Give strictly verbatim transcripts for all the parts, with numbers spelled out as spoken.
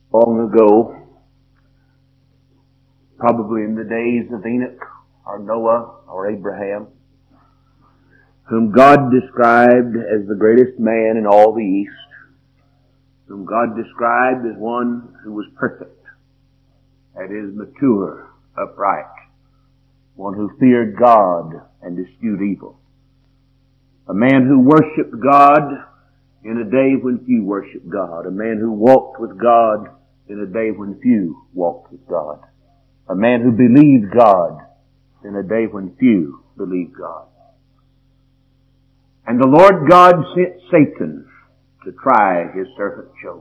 Long ago, probably in the days of Enoch or Noah or Abraham, whom God described as the greatest man in all the East, whom God described as one who was perfect, that is, mature, upright, one who feared God and eschewed evil, a man who worshiped God in a day when few worshiped God, a man who walked with God in a day when few walked with God, a man who believed God in a day when few believed God. And the Lord God sent Satan to try His servant Job.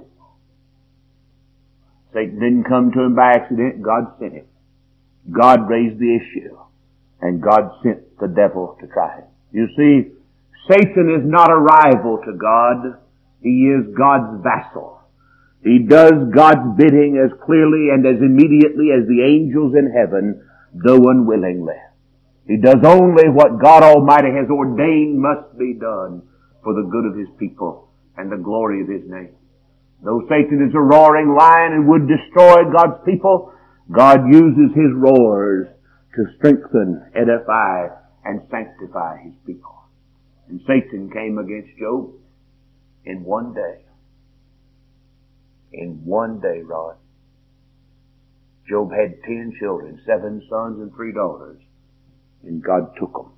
Satan didn't come to him by accident. God sent him. God raised the issue. And God sent the devil to try him. You see, Satan is not a rival to God. He is God's vassal. He does God's bidding as clearly and as immediately as the angels in heaven, though unwillingly. He does only what God Almighty has ordained must be done for the good of His people and the glory of His name. Though Satan is a roaring lion and would destroy God's people, God uses his roars to strengthen, edify, and sanctify His people. And Satan came against Job in one day. In one day, Rod. Job had ten children, seven sons and three daughters. And God took them.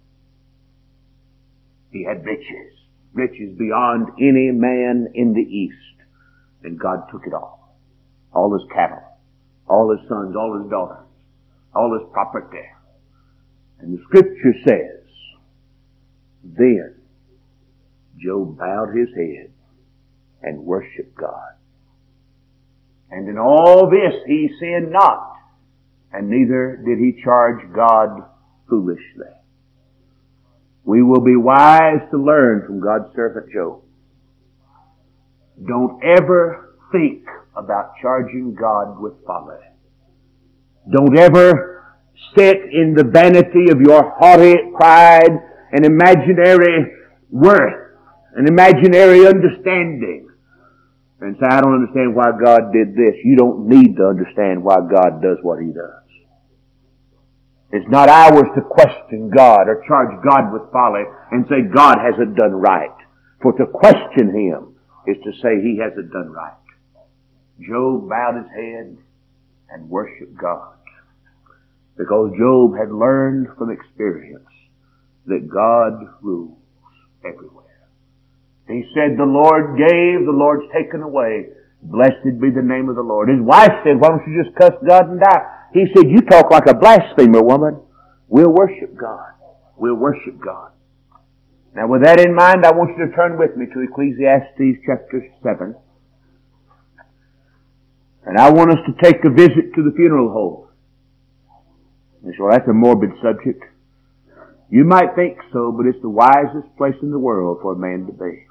He had riches. Riches beyond any man in the East. And God took it all. All his cattle. All his sons. All his daughters. All his property. And the Scripture says, then Job bowed his head and worshiped God. And in all this he sinned not, and neither did he charge God foolishly. We will be wise to learn from God's servant Job. Don't ever think about charging God with folly. Don't ever sit in the vanity of your haughty pride and imaginary worth, an imaginary understanding, and say, I don't understand why God did this. You don't need to understand why God does what He does. It's not ours to question God or charge God with folly and say God hasn't done right. For to question Him is to say He hasn't done right. Job bowed his head and worshiped God, because Job had learned from experience that God rules everywhere. He said, the Lord gave, the Lord's taken away. Blessed be the name of the Lord. His wife said, why don't you just cuss God and die? He said, you talk like a blasphemer, woman. We'll worship God. We'll worship God. Now with that in mind, I want you to turn with me to Ecclesiastes chapter seven. And I want us to take a visit to the funeral home. And so that's a morbid subject. You might think so, but it's the wisest place in the world for a man to be.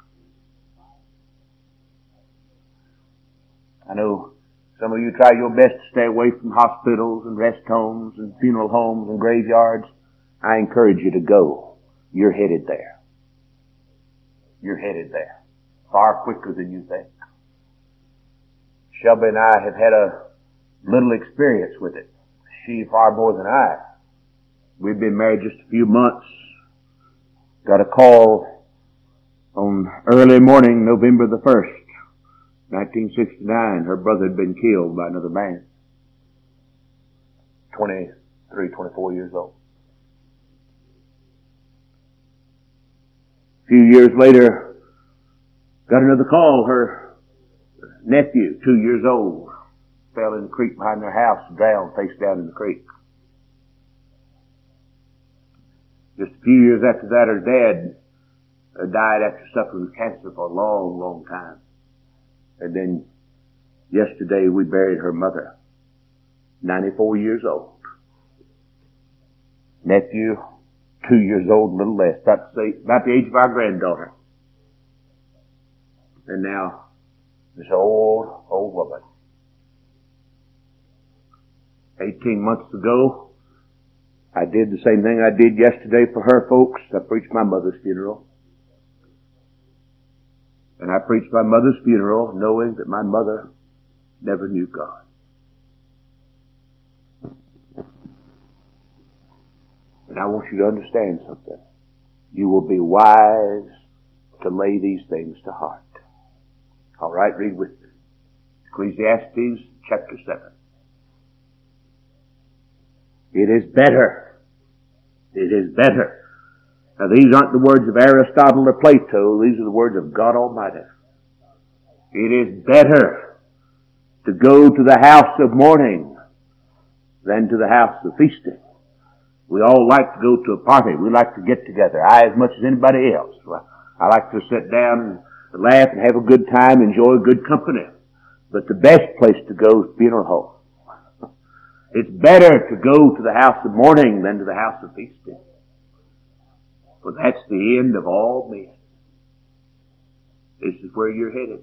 I know some of you try your best to stay away from hospitals and rest homes and funeral homes and graveyards. I encourage you to go. You're headed there. You're headed there. Far quicker than you think. Shelby and I have had a little experience with it. She far more than I. We've been married just a few months. Got a call on early morning, November the first, nineteen sixty-nine. Her brother had been killed by another man. twenty-three, twenty-four years old. A few years later, got another call. Her nephew, two years old, fell in the creek behind their house, drowned face down in the creek. Just a few years after that, her dad uh, died after suffering with cancer for a long, long time. And then yesterday we buried her mother, ninety-four years old. Nephew, two years old, a little less, about the, about the age of our granddaughter. And now this old, old woman. Eighteen months ago, I did the same thing I did yesterday for her folks. I preached my mother's funeral. And I preached my mother's funeral knowing that my mother never knew God. And I want you to understand something. You will be wise to lay these things to heart. All right, read with me. Ecclesiastes chapter seven. It is better. It is better. Now these aren't the words of Aristotle or Plato. These are the words of God Almighty. It is better to go to the house of mourning than to the house of feasting. We all like to go to a party. We like to get together. I as much as anybody else. I like to sit down and laugh and have a good time, enjoy good company. But the best place to go is funeral home. It's better to go to the house of mourning than to the house of feasting. For that's the end of all men. This is where you're headed.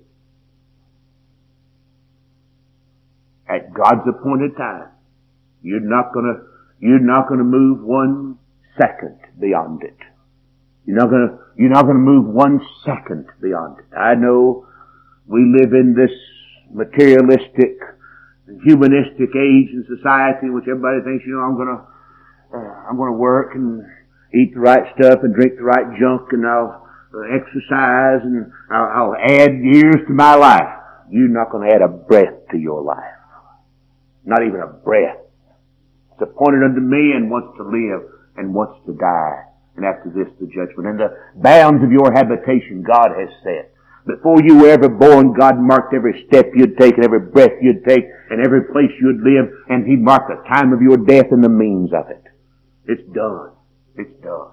At God's appointed time, you're not gonna, you're not gonna move one second beyond it. You're not gonna, you're not gonna move one second beyond it. I know we live in this materialistic, humanistic age and society in which everybody thinks, you know, I'm gonna, uh, I'm gonna work and eat the right stuff and drink the right junk and I'll uh, exercise and I'll, I'll add years to my life. You're not gonna add a breath to your life. Not even a breath. It's appointed unto man once to live and once to die. And after this, the judgment. And the bounds of your habitation God has set. Before you were ever born, God marked every step you'd take and every breath you'd take and every place you'd live. And He marked the time of your death and the means of it. It's done. It's done.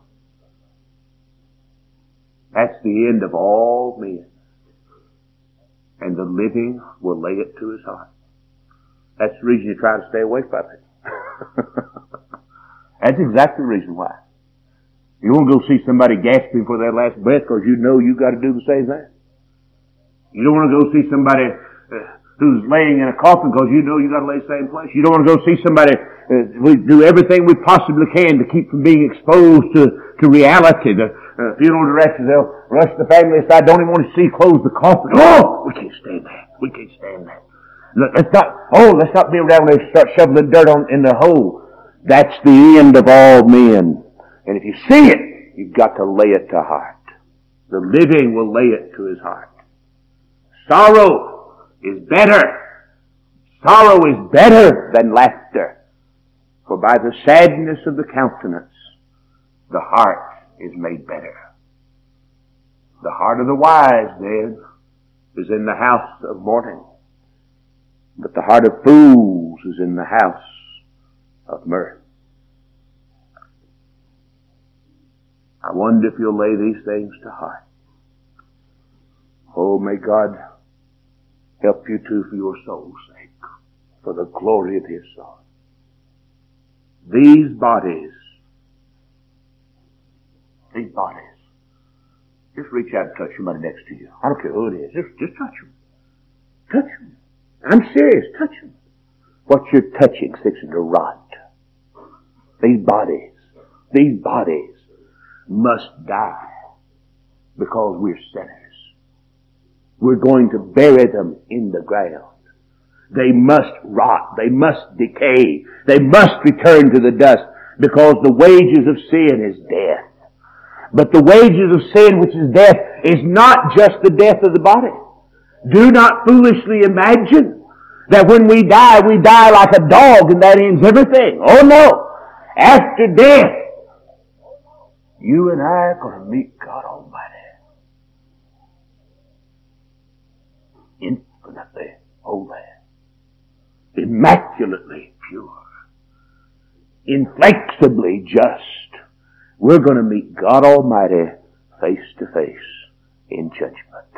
That's the end of all men. And the living will lay it to his heart. That's the reason you try to stay away from it. That's exactly the reason why. You won't go see somebody gasping for their last breath because you know you got to do the same thing. You don't want to go see somebody uh, who's laying in a coffin because you know you got to lay the same place. You don't want to go see somebody. Uh, we do everything we possibly can to keep from being exposed to to reality. The uh, funeral directors, they'll rush the family aside. Don't even want to see close the coffin. Oh, we can't stand that. We can't stand that. Let's not, oh, let's not be around there and start shoveling dirt on, in the hole. That's the end of all men. And if you see it, you've got to lay it to heart. The living will lay it to his heart. Sorrow is better. Sorrow is better than laughter. For by the sadness of the countenance, the heart is made better. The heart of the wise, then, is in the house of mourning. But the heart of fools is in the house of mirth. I wonder if you'll lay these things to heart. Oh, may God help you too for your soul's sake, for the glory of His Son. These bodies, these bodies, just reach out and touch somebody next to you. I don't care who it is. Just, just touch them. Touch them. I'm serious. Touch them. What you're touching is fixing to rot. These bodies, these bodies must die because we're sinners. We're going to bury them in the ground. They must rot. They must decay. They must return to the dust because the wages of sin is death. But the wages of sin, which is death, is not just the death of the body. Do not foolishly imagine that when we die, we die like a dog and that ends everything. Oh no! After death, you and I are going to meet God Almighty. Infinitely holy. Immaculately pure. Inflexibly just. We're going to meet God Almighty face to face in judgment.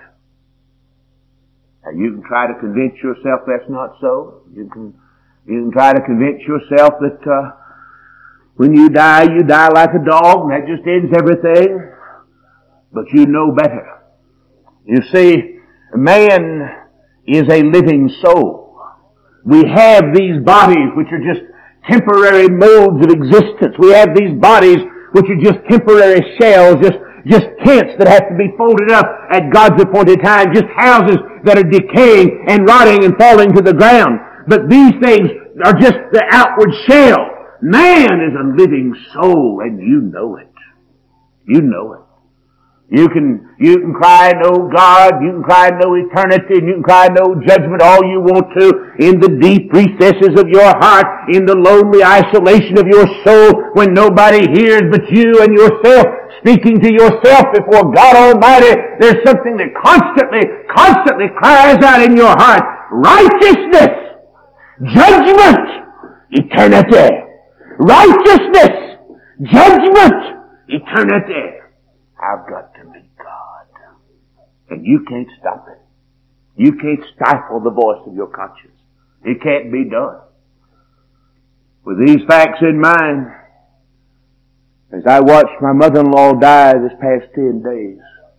Now you can try to convince yourself that's not so. You can, you can try to convince yourself that uh, when you die, you die like a dog and that just ends everything. But you know better. You see, man is a living soul. We have these bodies which are just temporary modes of existence. We have these bodies which are just temporary shells, just just tents that have to be folded up at God's appointed time, just houses that are decaying and rotting and falling to the ground. But these things are just the outward shell. Man is a living soul, and you know it. You know it. You can, you can cry no God, you can cry no eternity, and you can cry no judgment all you want to in the deep recesses of your heart, in the lonely isolation of your soul, when nobody hears but you and yourself, speaking to yourself before God Almighty. There's something that constantly, constantly cries out in your heart. Righteousness! Judgment! Eternity! Righteousness! Judgment! Eternity! I've got to meet God. And you can't stop it. You can't stifle the voice of your conscience. It can't be done. With these facts in mind, as I watched my mother-in-law die this past ten days,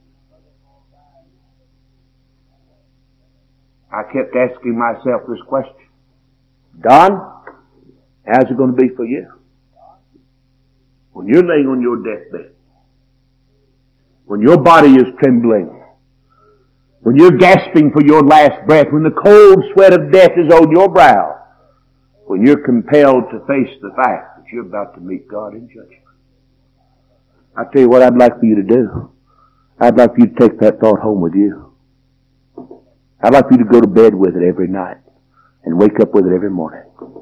I kept asking myself this question. Don, how's it going to be for you? When you're laying on your deathbed, when your body is trembling, when you're gasping for your last breath, when the cold sweat of death is on your brow, when you're compelled to face the fact that you're about to meet God in judgment. I tell you what I'd like for you to do. I'd like for you to take that thought home with you. I'd like for you to go to bed with it every night and wake up with it every morning.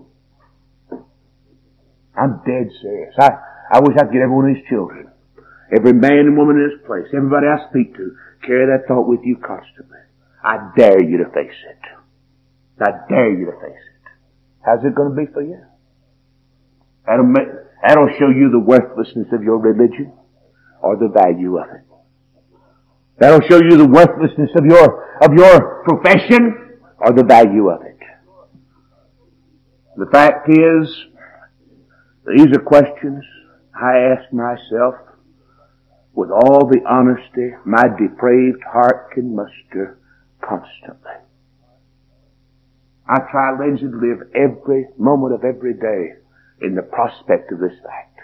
I'm dead serious. I, I wish I could get every one of these children, every man and woman in this place, everybody I speak to, carry that thought with you constantly. I dare you to face it. I dare you to face it. How's it going to be for you? That'll, make, that'll show you the worthlessness of your religion or the value of it. That'll show you the worthlessness of your, of your profession or the value of it. The fact is, these are questions I ask myself with all the honesty my depraved heart can muster constantly. I try, Lindsay, to live every moment of every day in the prospect of this fact.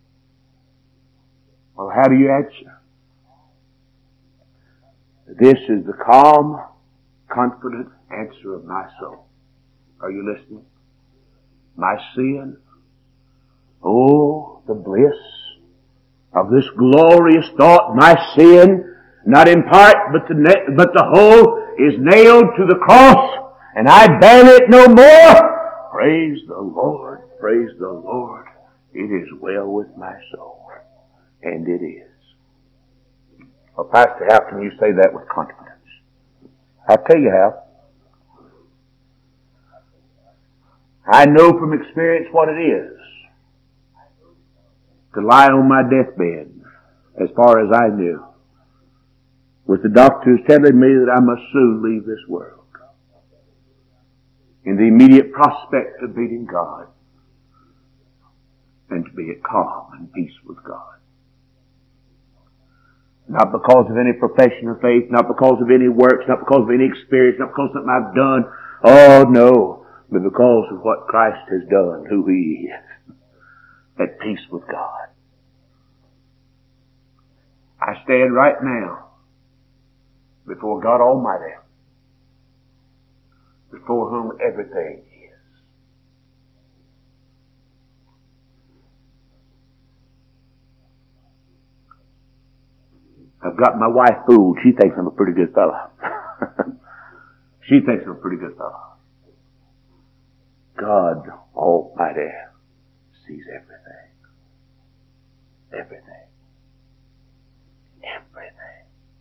Well, how do you answer? This is the calm, confident answer of my soul. Are you listening? My sin, oh, the bliss of this glorious thought, my sin, not in part, but the, na- but the whole, is nailed to the cross, and I bear it no more. Praise the Lord, praise the Lord. It is well with my soul. And it is. Well, Pastor, how can you say that with confidence? I'll tell you how. I know from experience what it is to lie on my deathbed, as far as I knew, with the doctors telling me that I must soon leave this world, in the immediate prospect of meeting God, and to be at calm and peace with God. Not because of any profession of faith, not because of any works, not because of any experience, not because of something I've done. Oh, no. But because of what Christ has done, who He is. At peace with God. I stand right now before God Almighty, before whom everything is. I've got my wife fooled. She thinks I'm a pretty good fellow. She thinks I'm a pretty good fellow. God Almighty sees everything. Everything. Everything.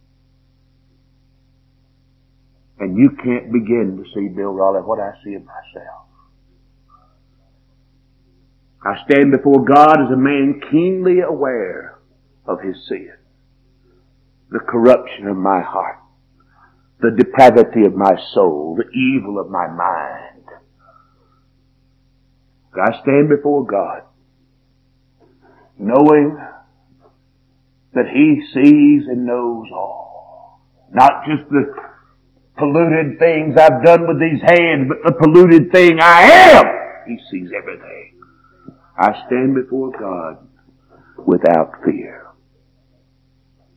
And you can't begin to see, Bill Raleigh, what I see in myself. I stand before God as a man keenly aware of his sin, the corruption of my heart, the depravity of my soul, the evil of my mind. I stand before God knowing that He sees and knows all. Not just the polluted things I've done with these hands, but the polluted thing I am. He sees everything. I stand before God without fear.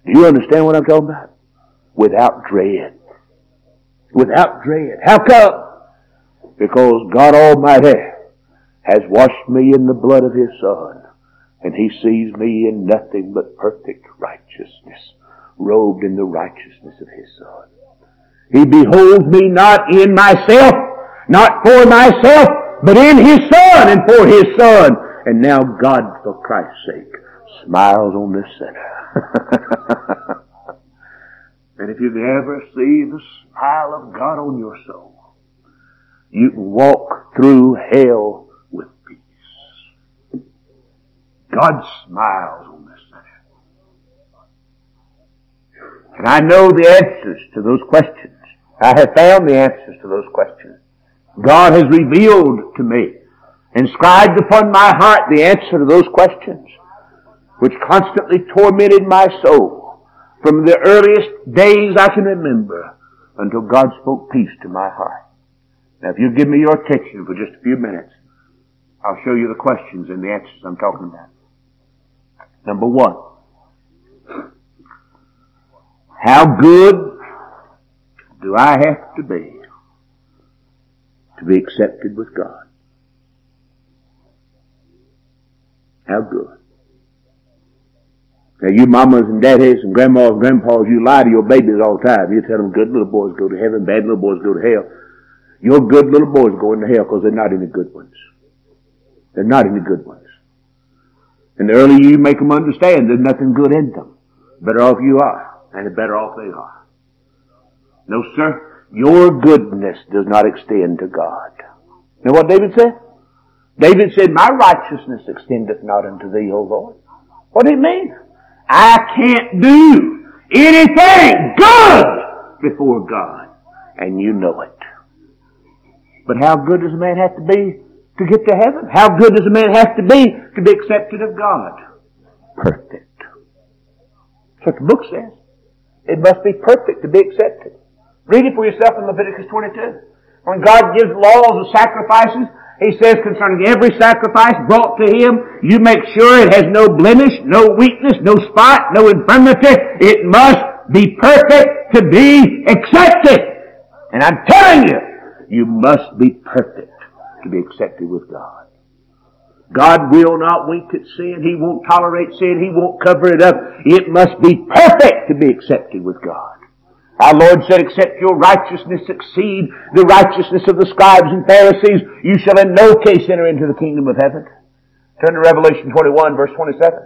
Do you understand what I'm talking about? Without dread. Without dread. How come? Because God Almighty has washed me in the blood of His Son, and He sees me in nothing but perfect righteousness, robed in the righteousness of His Son. He beholds me not in myself, not for myself, but in His Son and for His Son. And now God, for Christ's sake, smiles on this sinner. And if you can ever see the smile of God on your soul, you can walk through hell with peace. God smiles on this sinner. And I know the answers to those questions. I have found the answers to those questions. God has revealed to me, inscribed upon my heart the answer to those questions, which constantly tormented my soul from the earliest days I can remember until God spoke peace to my heart. Now, if you give me your attention for just a few minutes, I'll show you the questions and the answers I'm talking about. Number one, how good do I have to be to be accepted with God? How good? Now, you mamas and daddies and grandmas and grandpas, you lie to your babies all the time. You tell them good little boys go to heaven, bad little boys go to hell. Your good little boys go into hell because they're not any good ones. They're not any good ones. And the earlier you make them understand there's nothing good in them, better off you are, and the better off they are. No, sir, your goodness does not extend to God. Now what David said? David said, my righteousness extendeth not unto thee, O Lord. What did he mean? I can't do anything good before God, and you know it. But how good does a man have to be to get to heaven? How good does a man have to be to be accepted of God? Perfect. That's what the book says. It must be perfect to be accepted. Read it for yourself in Leviticus twenty-two. When God gives laws of sacrifices, He says concerning every sacrifice brought to Him, you make sure it has no blemish, no weakness, no spot, no infirmity. It must be perfect to be accepted. And I'm telling you, you must be perfect to be accepted with God. God will not wink at sin. He won't tolerate sin. He won't cover it up. It must be perfect to be accepted with God. Our Lord said, except your righteousness exceed the righteousness of the scribes and Pharisees, you shall in no case enter into the kingdom of heaven. Turn to Revelation twenty-one, verse twenty-seven.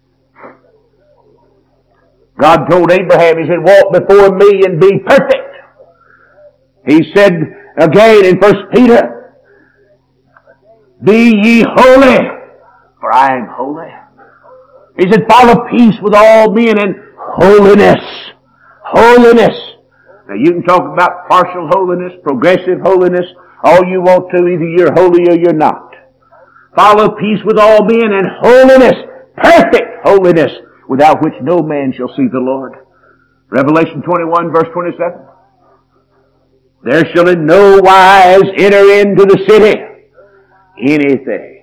God told Abraham, He said, walk before me and be perfect. He said again in First Peter, be ye holy, for I am holy. He said, follow peace with all men and holiness. Holiness. Now you can talk about partial holiness, progressive holiness, all you want to. Either you're holy or you're not. Follow peace with all men and holiness, perfect holiness, without which no man shall see the Lord. Revelation twenty-one, verse twenty-seven. There shall in no wise enter into the city anything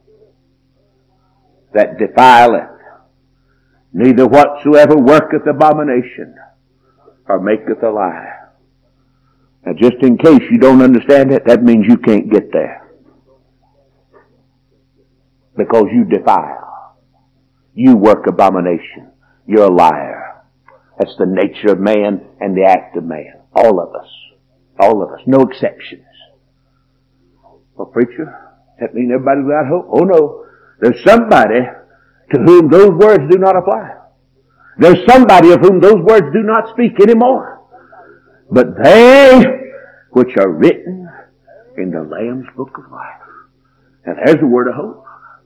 that defileth, neither whatsoever worketh abomination, or maketh a lie. Now just in case you don't understand it, that means you can't get there. Because you defile. You work abomination. You're a liar. That's the nature of man and the act of man. All of us. All of us. No exceptions. Well, preacher, does that mean everybody's without hope? Oh no. There's somebody to whom those words do not apply. There's somebody of whom those words do not speak anymore. But they which are written in the Lamb's book of life. And there's the word of hope.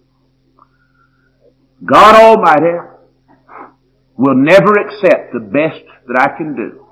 God Almighty will never accept the best that I can do.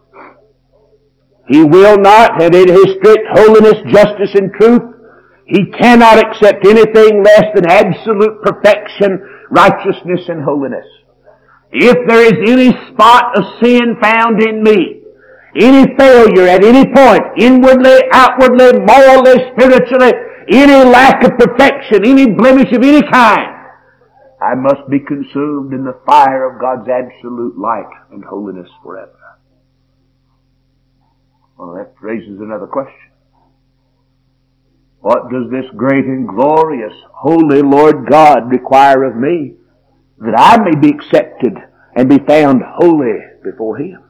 He will not, and in His strict holiness, justice, and truth, He cannot accept anything less than absolute perfection, righteousness, and holiness. If there is any spot of sin found in me, any failure at any point, inwardly, outwardly, morally, spiritually, any lack of perfection, any blemish of any kind, I must be consumed in the fire of God's absolute light and holiness forever. Well, that raises another question. What does this great and glorious, holy Lord God require of me, that I may be accepted and be found holy before Him?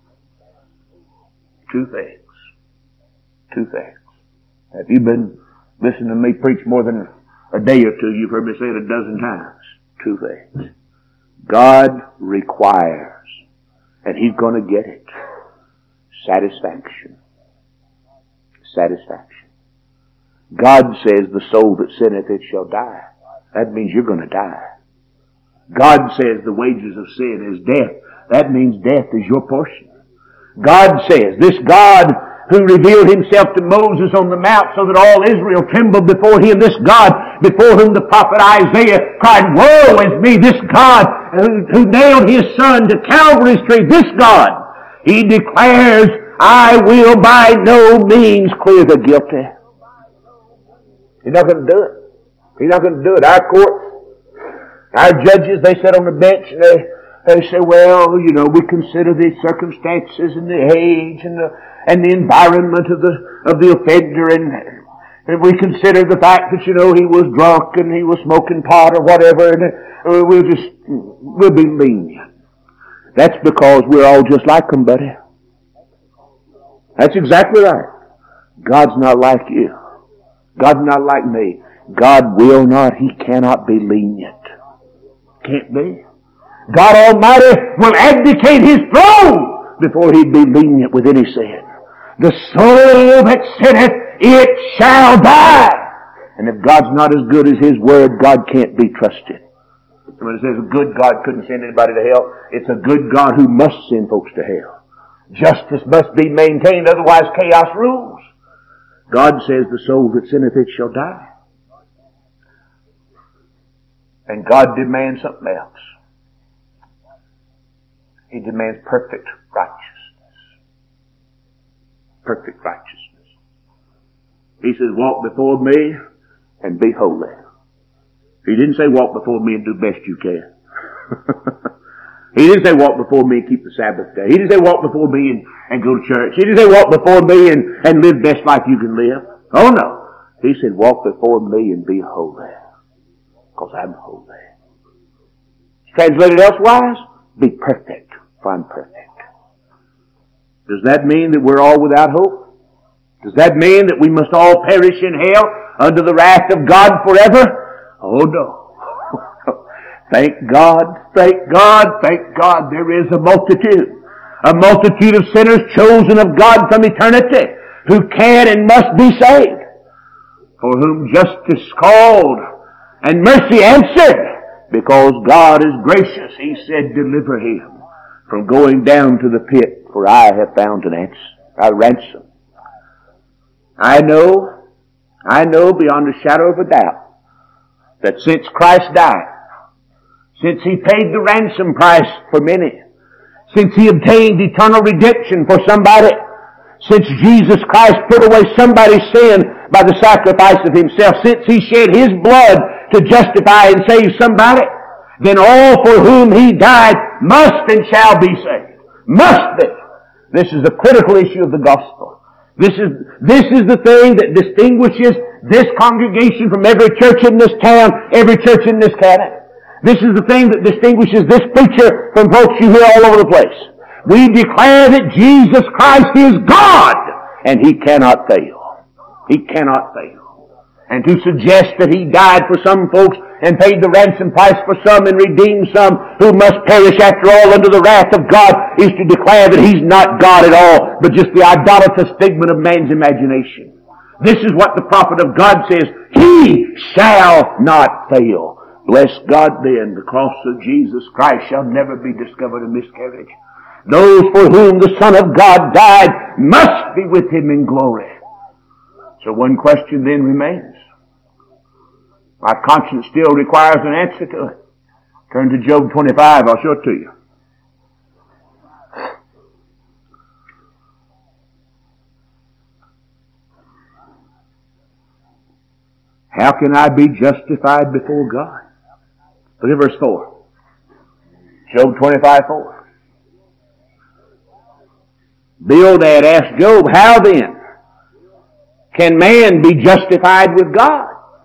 Two things. Two things. If you've been listening to me preach more than a day or two, you've heard me say it a dozen times. Two things. God requires, and He's going to get it, satisfaction. Satisfaction. God says, the soul that sinneth, it shall die. That means you're going to die. God says the wages of sin is death. That means death is your portion. God says, this God who revealed Himself to Moses on the mount so that all Israel trembled before Him, this God before whom the prophet Isaiah cried, woe is me, this God who, who nailed His Son to Calvary's tree, this God, He declares, I will by no means clear the guilty. He's not going to do it. He's not going to do it. Our court, our judges, they sit on the bench and they, they say, well, you know, we consider the circumstances and the age and the, and the environment of the, of the offender, and, and we consider the fact that, you know, he was drunk and he was smoking pot or whatever, and uh, we'll just, we'll be lenient. That's because we're all just like him, buddy. That's exactly right. God's not like you. God's not like me. God will not, He cannot be lenient. Can't be. God Almighty will abdicate His throne before He'd be lenient with any sin. The soul that sinneth, it shall die. And if God's not as good as His Word, God can't be trusted. When it says a good God couldn't send anybody to hell, it's a good God who must send folks to hell. Justice must be maintained, otherwise chaos rules. God says the soul that sinneth, it shall die. And God demands something else. He demands perfect righteousness. Perfect righteousness. He says, walk before me and be holy. He didn't say walk before me and do best you can. He didn't say walk before me and keep the Sabbath day. He didn't say walk before me and, and go to church. He didn't say walk before me and, and live best life you can live. Oh no. He said walk before me and be holy. Because I'm holy. Translated elsewise, be perfect, for I'm perfect. Does that mean that we're all without hope? Does that mean that we must all perish in hell under the wrath of God forever? Oh no. Thank God, thank God, thank God there is a multitude. A multitude of sinners chosen of God from eternity who can and must be saved. For whom justice called and mercy answered. Because God is gracious, He said, deliver him from going down to the pit, for I have found an answer, a ransom. I know, I know beyond a shadow of a doubt that since Christ died, since He paid the ransom price for many, since He obtained eternal redemption for somebody, since Jesus Christ put away somebody's sin by the sacrifice of Himself, since He shed His blood to justify and save somebody, then all for whom He died must and shall be saved. Must be. This is the critical issue of the gospel. This is, this is the thing that distinguishes this congregation from every church in this town, every church in this county. This is the thing that distinguishes this preacher from folks you hear all over the place. We declare that Jesus Christ is God, and He cannot fail. He cannot fail. And to suggest that He died for some folks and paid the ransom price for some and redeemed some who must perish after all under the wrath of God is to declare that He's not God at all, but just the idolatrous figment of man's imagination. This is what the prophet of God says, He shall not fail. Bless God then, the cross of Jesus Christ shall never be discovered a miscarriage. Those for whom the Son of God died must be with Him in glory. So one question then remains. My conscience still requires an answer to it. Turn to Job twenty-five, I'll show it to you. How can I be justified before God? Look at verse four. Job twenty-five four. Bildad asked Job, how then can man be justified with God?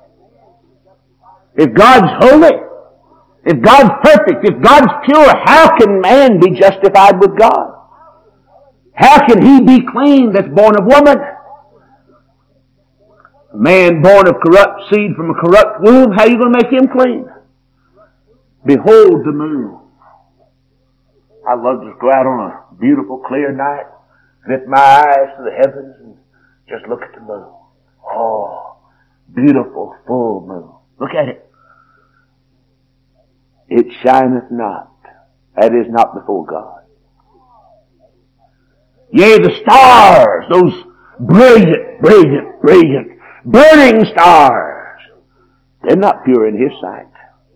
If God's holy, if God's perfect, if God's pure, how can man be justified with God? How can he be clean that's born of woman? A man born of corrupt seed from a corrupt womb, how are you going to make him clean? Behold the moon. I love to go out on a beautiful clear night, lift my eyes to the heavens and just look at the moon. Oh, beautiful full moon. Look at it. It shineth not. That is not before God. Yea, the stars, those brilliant, brilliant, brilliant, burning stars, they're not pure in His sight.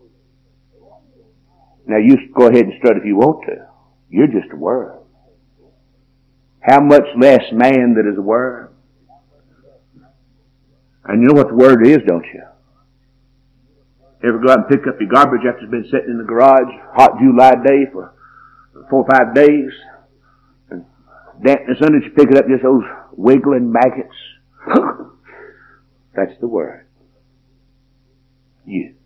Now you go ahead and strut if you want to. You're just a worm. How much less man that is a worm? And you know what the word is, don't you? Ever go out and pick up your garbage after it's been sitting in the garage, hot July day for four or five days, and dampness under it, you pick it up, just those wiggling maggots. That's the word. You.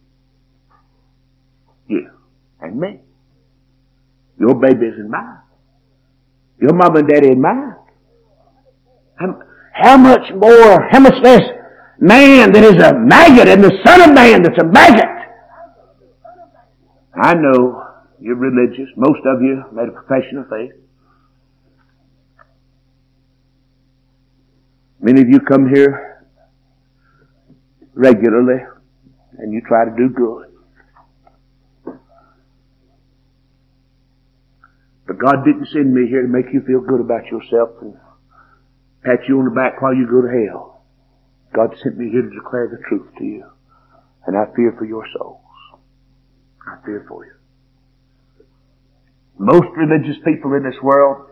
You. And me. Your baby isn't mine. Your mama and daddy ain't mine. How, how much more, how much less man that is a maggot and the son of man that's a maggot? I know you're religious. Most of you made a profession of faith. Many of you come here regularly and you try to do good. But God didn't send me here to make you feel good about yourself and pat you on the back while you go to hell. God sent me here to declare the truth to you. And I fear for your souls. I fear for you. Most religious people in this world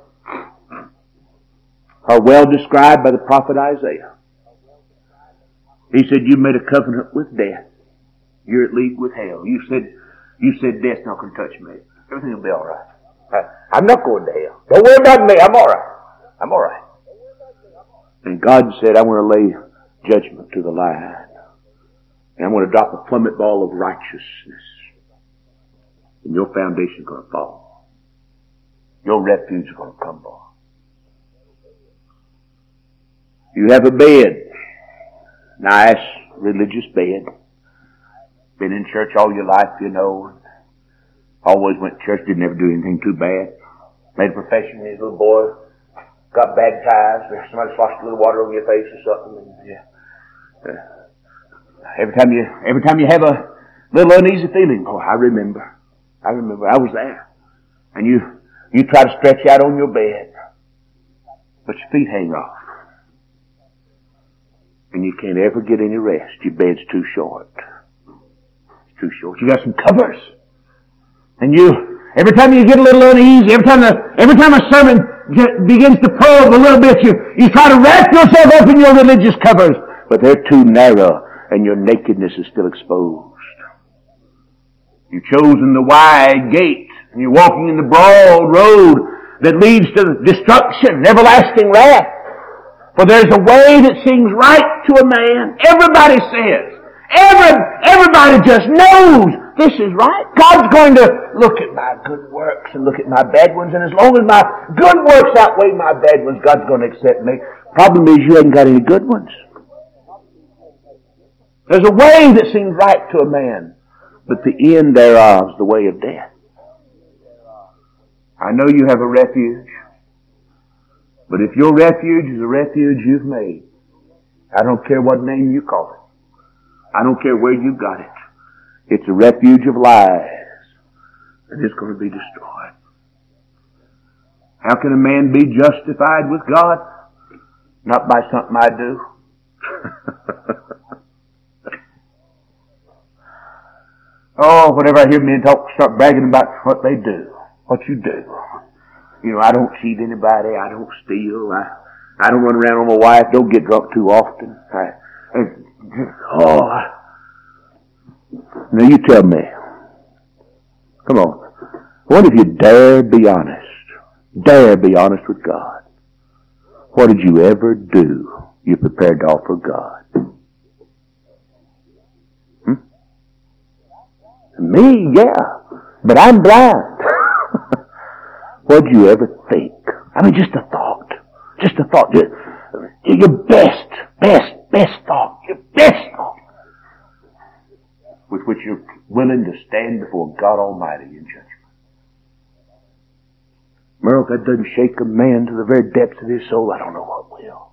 are well described by the prophet Isaiah. He said, you made a covenant with death. You're at league with hell. You said, you said death's not going to touch me. Everything will be all right. I'm not going to hell. Don't worry about me. I'm all right. I'm all right. And God said, I'm going to lay judgment to the line. And I'm going to drop a plummet ball of righteousness. And your foundation's going to fall. Your refuge is going to crumble. You have a bed. Nice, religious bed. Been in church all your life, you know. Always went to church, didn't ever do anything too bad. Made a profession when he was a little boy. Got baptized, or somebody sloshed a little water over your face or something. And, yeah. uh, every time you, every time you have a little uneasy feeling, oh, I remember. I remember. I was there. And you, you try to stretch out on your bed, but your feet hang off. And you can't ever get any rest. Your bed's too short. It's too short. You got some covers. And you, every time you get a little uneasy, every time the, every time a sermon get, begins to probe a little bit, you, you try to wrap yourself up in your religious covers. But they're too narrow, and your nakedness is still exposed. You've chosen the wide gate, and you're walking in the broad road that leads to destruction and everlasting wrath. For there's a way that seems right to a man. Everybody says, every, everybody just knows this is right. God's going to look at my good works and look at my bad ones, and as long as my good works outweigh my bad ones, God's going to accept me. Problem is, you haven't got any good ones. There's a way that seems right to a man, but the end thereof is the way of death. I know you have a refuge, but if your refuge is a refuge you've made, I don't care what name you call it. I don't care where you got it. It's a refuge of lies, and it's going to be destroyed. How can a man be justified with God? Not by something I do. Oh, whenever I hear men talk, start bragging about what they do, what you do. You know, I don't cheat anybody. I don't steal. I, I don't run around on my wife. Don't get drunk too often. I, I, oh, I, now you tell me, Come on. What if you dare be honest? Dare be honest with God. What did you ever do you prepared to offer God? Hmm? Me, yeah. But I'm blind. What did you ever think? I mean, just a thought. Just a thought. Your best, best, best thought. Your best thought. With which you're willing to stand before God Almighty in judgment. Merle, if that doesn't shake a man to the very depths of his soul, I don't know what will.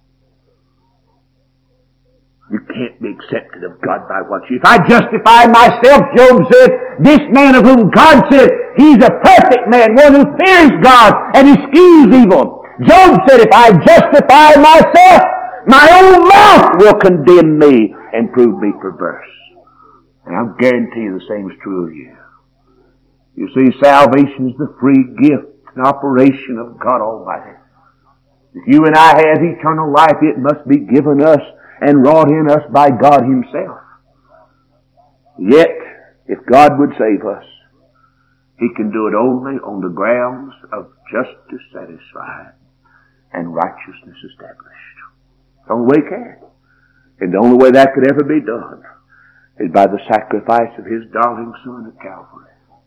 You can't be accepted of God by what you... If I justify myself, Job said, this man of whom God said, he's a perfect man, one who fears God and eschews evil. Job said, if I justify myself, my own mouth will condemn me and prove me perverse. And I'll guarantee you the same is true of you. You see, salvation is the free gift and operation of God Almighty. If you and I have eternal life, it must be given us and wrought in us by God Himself. Yet, if God would save us, He can do it only on the grounds of justice satisfied and righteousness established. The only way He can. And the only way that could ever be done is by the sacrifice of His darling Son at Calvary.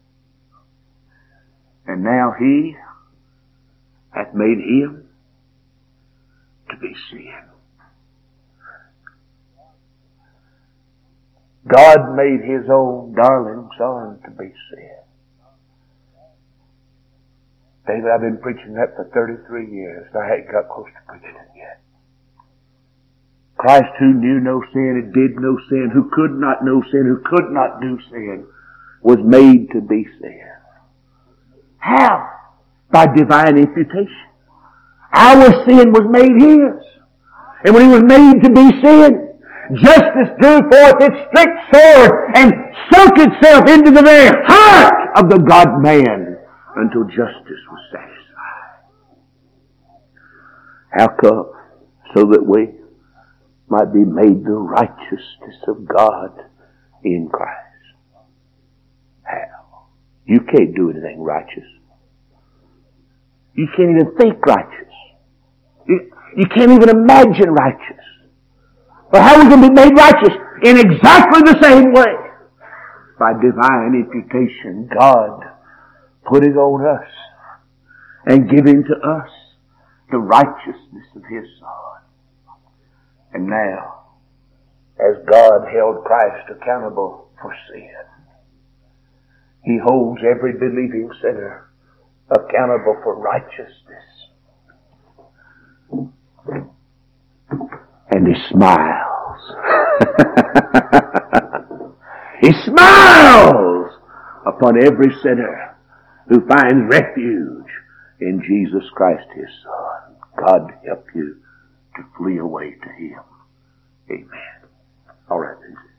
And now He hath made Him to be sin. God made His own darling Son to be sin. David, I've been preaching that for thirty-three years, and I haven't got close to preaching it yet. Christ, who knew no sin and did no sin, who could not know sin, who could not do sin, was made to be sin. How? By divine imputation. Our sin was made His. And when He was made to be sin, justice drew forth its strict sword and sunk itself into the very heart of the God-man until justice was satisfied. How come? So that we might be made the righteousness of God in Christ. How? You can't do anything righteous. You can't even think righteous. You, you can't even imagine righteous. But how are we going to be made righteous? In exactly the same way. By divine imputation, God putting on us and giving to us the righteousness of His Son. And now, as God held Christ accountable for sin, He holds every believing sinner accountable for righteousness. And He smiles. He smiles upon every sinner who finds refuge in Jesus Christ His Son. God help you to flee away to Him. Amen. All right, then.